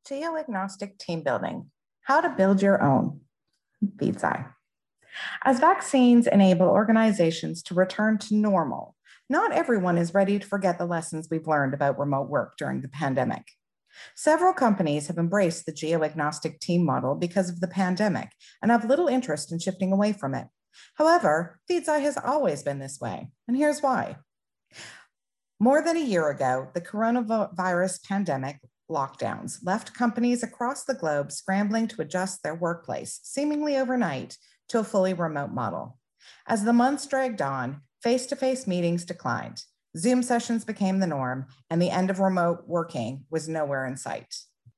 Geo-agnostic team building, how to build your own, VEEDSI. As vaccines enable organizations to return to normal, not everyone is ready to forget the lessons we've learned about remote work during the pandemic. Several companies have embraced the geo-agnostic team model because of the pandemic and have little interest in shifting away from it. However, VEEDSI has always been this way, and here's why. More than a year ago, the coronavirus pandemic lockdowns left companies across the globe scrambling to adjust their workplace, seemingly overnight, to a fully remote model. As the months dragged on, face-to-face meetings declined, Zoom sessions became the norm, and the end of remote working was nowhere in sight.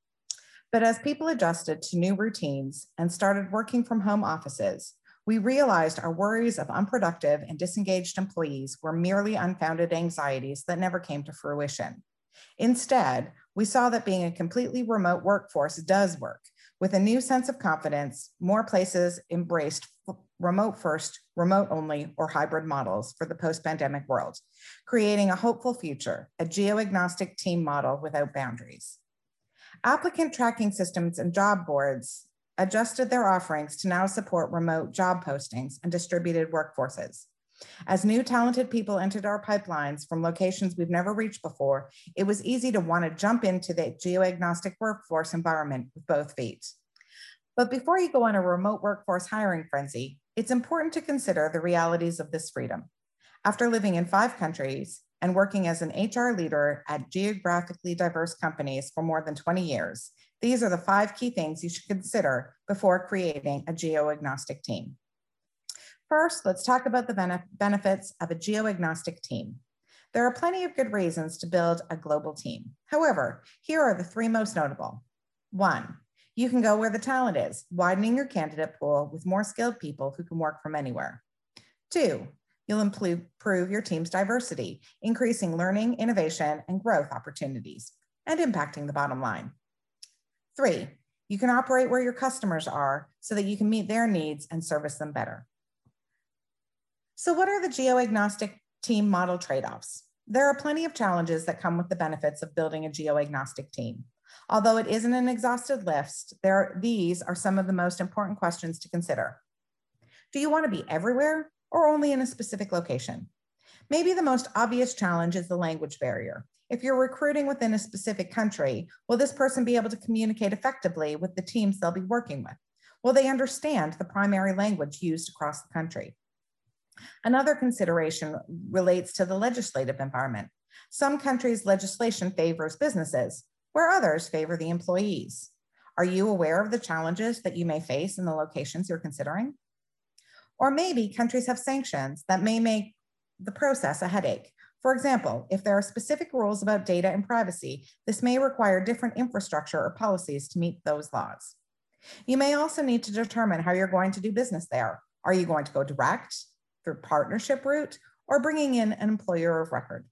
But as people adjusted to new routines and started working from home offices, we realized our worries of unproductive and disengaged employees were merely unfounded anxieties that never came to fruition. Instead, we saw that being a completely remote workforce does work. With a new sense of confidence, more places embraced remote first, remote only, or hybrid models for the post-pandemic world, creating a hopeful future, a geo-agnostic team model without boundaries. Applicant tracking systems and job boards adjusted their offerings to now support remote job postings and distributed workforces. As new talented people entered our pipelines from locations we've never reached before, it was easy to want to jump into the geo-agnostic workforce environment with both feet. But before you go on a remote workforce hiring frenzy, it's important to consider the realities of this freedom. After living in 5 countries and working as an HR leader at geographically diverse companies for more than 20 years, these are the 5 key things you should consider before creating a geo-agnostic team. First, let's talk about the benefits of a geo-agnostic team. There are plenty of good reasons to build a global team. However, here are the 3 most notable. 1, you can go where the talent is, widening your candidate pool with more skilled people who can work from anywhere. 2, you'll improve your team's diversity, increasing learning, innovation, and growth opportunities, and impacting the bottom line. 3, you can operate where your customers are so that you can meet their needs and service them better. So what are the geo-agnostic team model trade-offs? There are plenty of challenges that come with the benefits of building a geo-agnostic team. Although it isn't an exhaustive list, these are some of the most important questions to consider. Do you want to be everywhere or only in a specific location? Maybe the most obvious challenge is the language barrier. If you're recruiting within a specific country, will this person be able to communicate effectively with the teams they'll be working with? Will they understand the primary language used across the country? Another consideration relates to the legislative environment. Some countries' legislation favors businesses, where others favor the employees. Are you aware of the challenges that you may face in the locations you're considering? Or maybe countries have sanctions that may make the process a headache. For example, if there are specific rules about data and privacy, this may require different infrastructure or policies to meet those laws. You may also need to determine how you're going to do business there. Are you going to go direct, through partnership route, or bringing in an employer of record?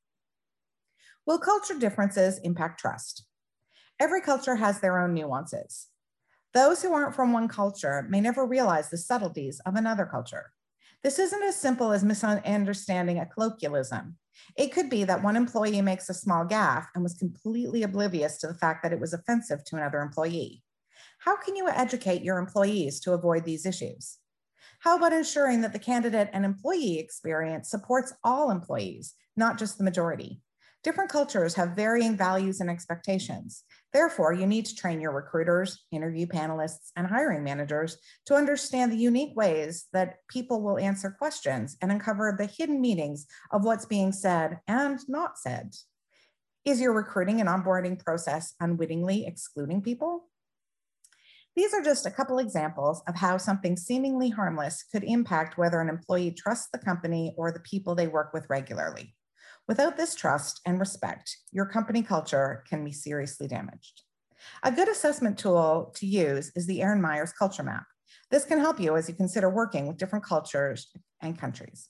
Will culture differences impact trust? Every culture has their own nuances. Those who aren't from one culture may never realize the subtleties of another culture. This isn't as simple as misunderstanding a colloquialism. It could be that one employee makes a small gaffe and was completely oblivious to the fact that it was offensive to another employee. How can you educate your employees to avoid these issues? How about ensuring that the candidate and employee experience supports all employees, not just the majority? Different cultures have varying values and expectations. Therefore, you need to train your recruiters, interview panelists, and hiring managers to understand the unique ways that people will answer questions and uncover the hidden meanings of what's being said and not said. Is your recruiting and onboarding process unwittingly excluding people? These are just a couple examples of how something seemingly harmless could impact whether an employee trusts the company or the people they work with regularly. Without this trust and respect, your company culture can be seriously damaged. A good assessment tool to use is the Erin Myers Culture Map. This can help you as you consider working with different cultures and countries.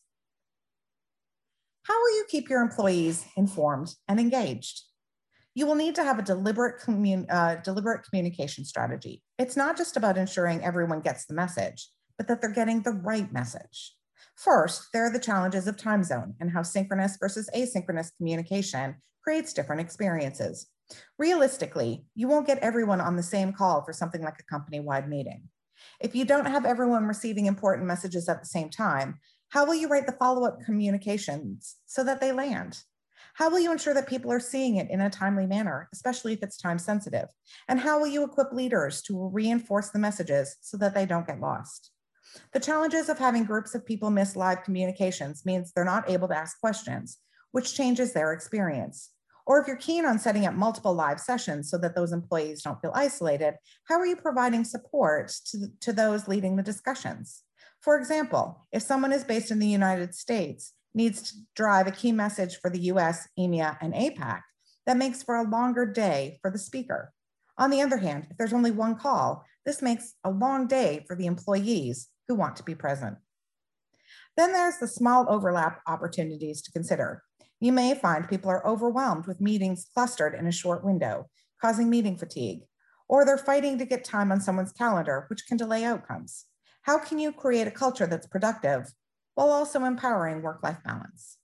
How will you keep your employees informed and engaged? You will need to have a deliberate communication strategy. It's not just about ensuring everyone gets the message, but that they're getting the right message. First, there are the challenges of time zone and how synchronous versus asynchronous communication creates different experiences. Realistically, you won't get everyone on the same call for something like a company-wide meeting. If you don't have everyone receiving important messages at the same time, how will you write the follow-up communications so that they land? How will you ensure that people are seeing it in a timely manner, especially if it's time sensitive? And how will you equip leaders to reinforce the messages so that they don't get lost? The challenges of having groups of people miss live communications means they're not able to ask questions, which changes their experience. Or if you're keen on setting up multiple live sessions so that those employees don't feel isolated, how are you providing support to those leading the discussions? For example, if someone is based in the United States, needs to drive a key message for the US, EMEA, and APAC, that makes for a longer day for the speaker. On the other hand, if there's only one call, this makes a long day for the employees who want to be present. Then there's the small overlap opportunities to consider. You may find people are overwhelmed with meetings clustered in a short window, causing meeting fatigue, or they're fighting to get time on someone's calendar, which can delay outcomes. How can you create a culture that's productive while also empowering work-life balance?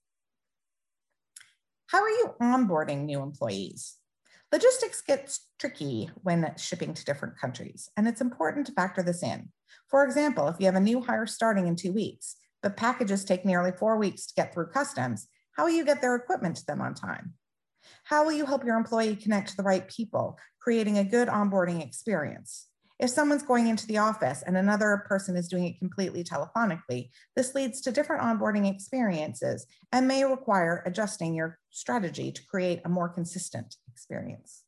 How are you onboarding new employees? Logistics gets tricky when shipping to different countries, and it's important to factor this in. For example, if you have a new hire starting in 2 weeks, but packages take nearly 4 weeks to get through customs, how will you get their equipment to them on time? How will you help your employee connect to the right people, creating a good onboarding experience? If someone's going into the office and another person is doing it completely telephonically, this leads to different onboarding experiences and may require adjusting your strategy to create a more consistent experience.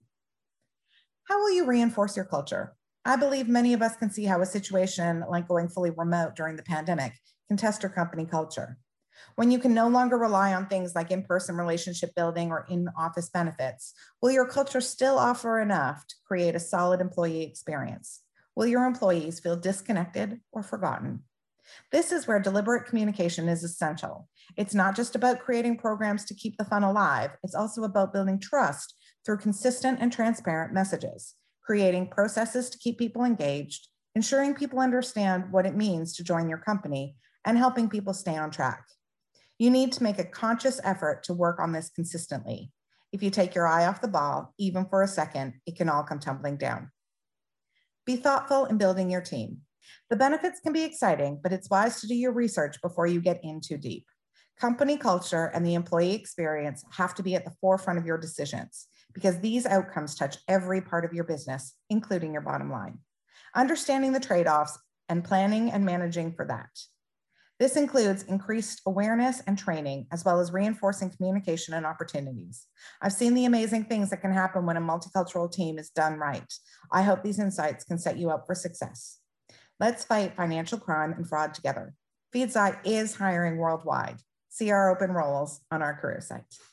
How will you reinforce your culture? I believe many of us can see how a situation like going fully remote during the pandemic can test your company culture. When you can no longer rely on things like in-person relationship building or in-office benefits, will your culture still offer enough to create a solid employee experience? Will your employees feel disconnected or forgotten? This is where deliberate communication is essential. It's not just about creating programs to keep the fun alive, it's also about building trust through consistent and transparent messages, creating processes to keep people engaged, ensuring people understand what it means to join your company, and helping people stay on track. You need to make a conscious effort to work on this consistently. If you take your eye off the ball, even for a second, it can all come tumbling down. Be thoughtful in building your team. The benefits can be exciting, but it's wise to do your research before you get in too deep. Company culture and the employee experience have to be at the forefront of your decisions because these outcomes touch every part of your business, including your bottom line. Understanding the trade-offs and planning and managing for that. This includes increased awareness and training, as well as reinforcing communication and opportunities. I've seen the amazing things that can happen when a multicultural team is done right. I hope these insights can set you up for success. Let's fight financial crime and fraud together. Feedzai is hiring worldwide. See our open roles on our career site.